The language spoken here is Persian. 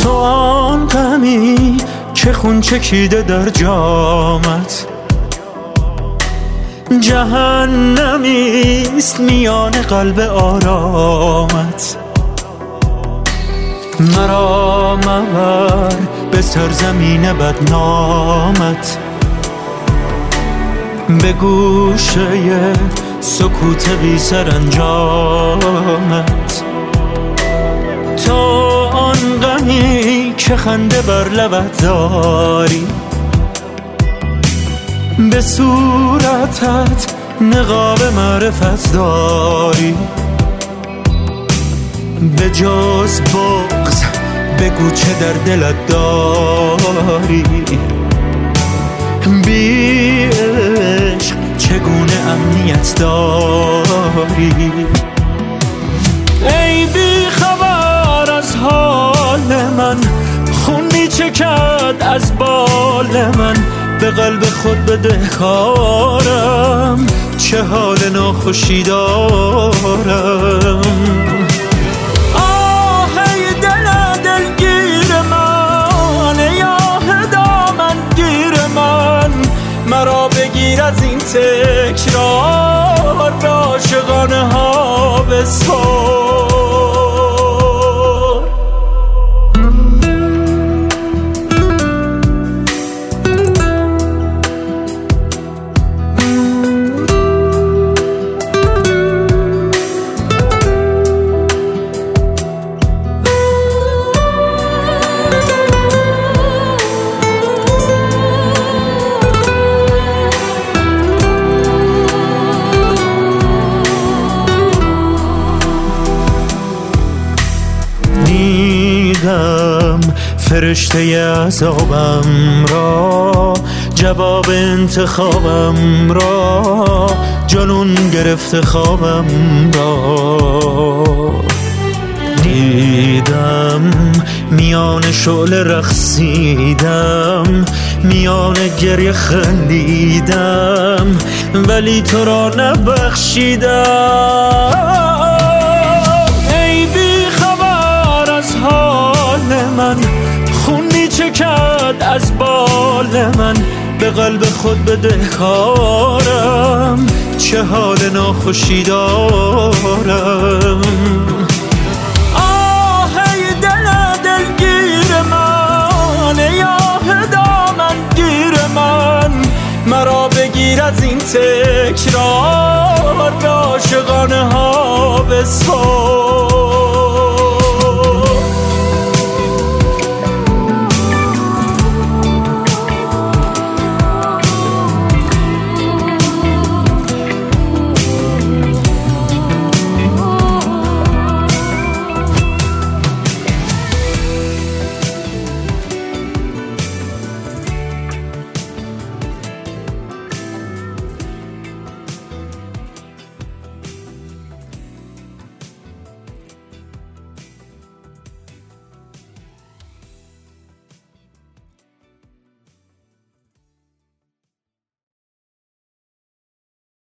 تو آن غمی که خون چکیده در جامت، جهنمیست میان قلب آرامت. مرا مبر به سرزمین بدنامت، به گوشه سکوت بی سرانجامت. تو آن غمی که خنده بر لبت داری، به صورتت نقاب معرفت داری. به جز بغض بگو چه در دلت داری، بی عشق چگونه امنیت داری. ای بی خبر از حال من، خون می چکد از بال من. به قلب خود بدهکارم، چه حال ناخوشی دارم. آه ای دل دلگیر من، ای آه دامن گیر من. مرا بگیر از این تکرار، به عاشقانه ها بسپار. فرشته عذابم را، جواب انتخابم را، جنون گرفته خوابم را. دیدم میان شعله رقصیدم، میان گریه خندیدم، ولی تو را نبخشیدم. ای بی خبر از حال من، خون می چکد از بال من. به قلب خود بدهکارم، چه حال ناخوشی دارم. آه ای دل دلگیر من، ای آه دامن گیر من. مرا بگیر از این تکرار، به عاشقانه ها بسپار.